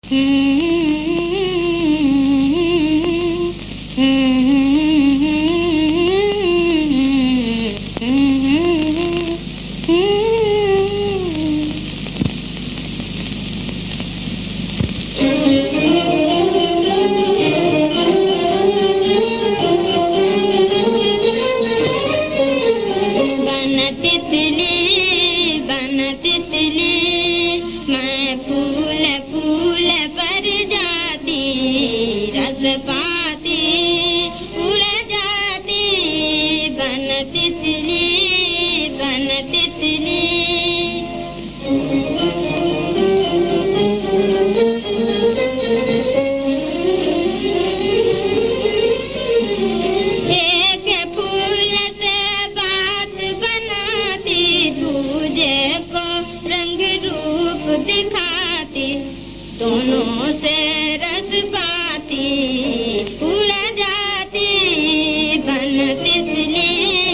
दोनों से रस पाती उड़ जाती बन तितली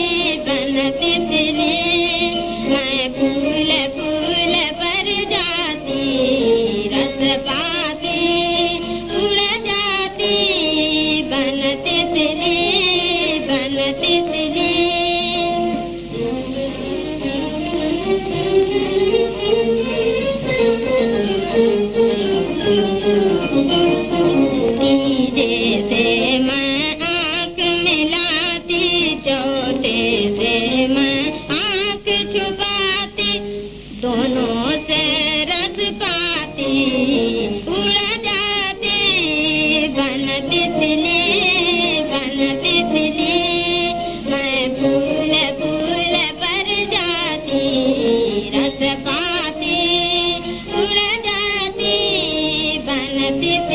मैं फूल फूल पर जाती रस पाती उड़ जाती बन तितली दोनों से रस पाती उड़ जाती बन तितली मैं फूल फूल पर जाती रस पाती उड़ जाती बन तितली।